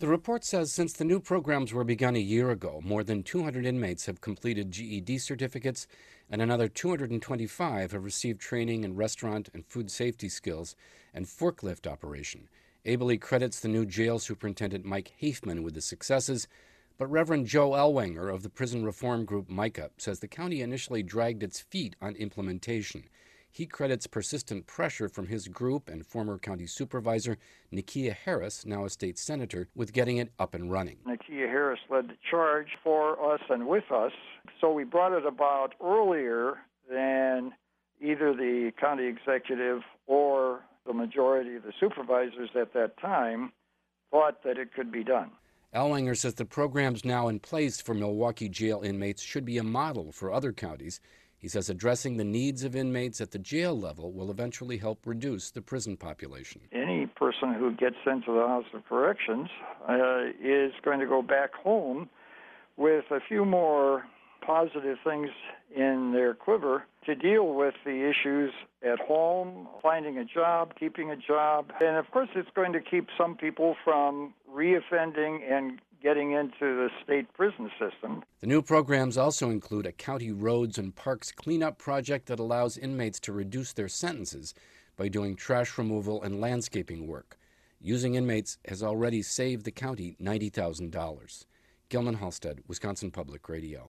The report says since the new programs were begun a year ago, more than 200 inmates have completed GED certificates, and another 225 have received training in restaurant and food safety skills and forklift operation. Abilene credits the new jail superintendent Mike Hafman with the successes, but Reverend Joe Ellwanger of the prison reform group MICA says the county initially dragged its feet on implementation. He credits persistent pressure from his group and former county supervisor Nakia Harris, now a state senator, with getting it up and running. Nakia Harris led the charge for us and with us, so we brought it about earlier than either the county executive or the majority of the supervisors at that time thought that it could be done. Ellwanger says the programs now in place for Milwaukee jail inmates should be a model for other counties. He says addressing the needs of inmates at the jail level will eventually help reduce the prison population. Any person who gets into the House of Corrections is going to go back home with a few more positive things in their quiver to deal with the issues at home, finding a job, keeping a job. And of course, it's going to keep some people from reoffending and getting into the state prison system. The new programs also include a county roads and parks cleanup project that allows inmates to reduce their sentences by doing trash removal and landscaping work. Using inmates has already saved the county $90,000. Gilman Halstead, Wisconsin Public Radio.